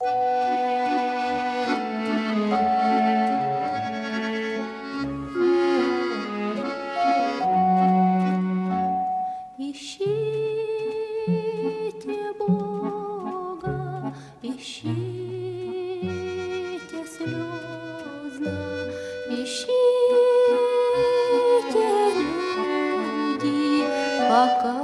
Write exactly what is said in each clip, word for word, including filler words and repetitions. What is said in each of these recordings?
Ищите Бога, ищите слезно, ищите, люди, пока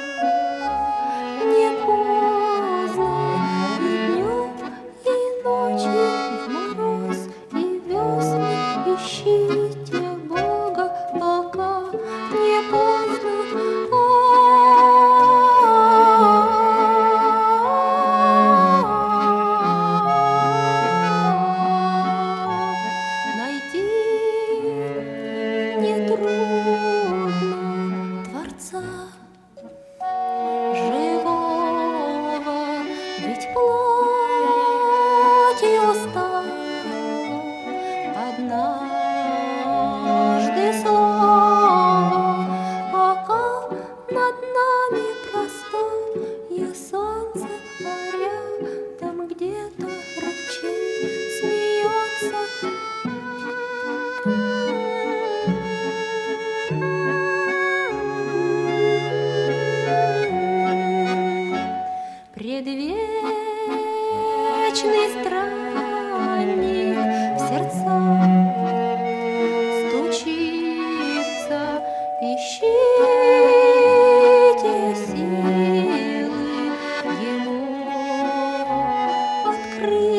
не поздно. И днем, и ночью, в мороз и весны ищите Бога, пока не поздно. Нетрудно Творца живого, ведь плотью стало однажды слово, пока над нами простое солнце, а рядом где-то ручей смеется. Предвечный странник в сердцах стучится, ищите силы ему открыть.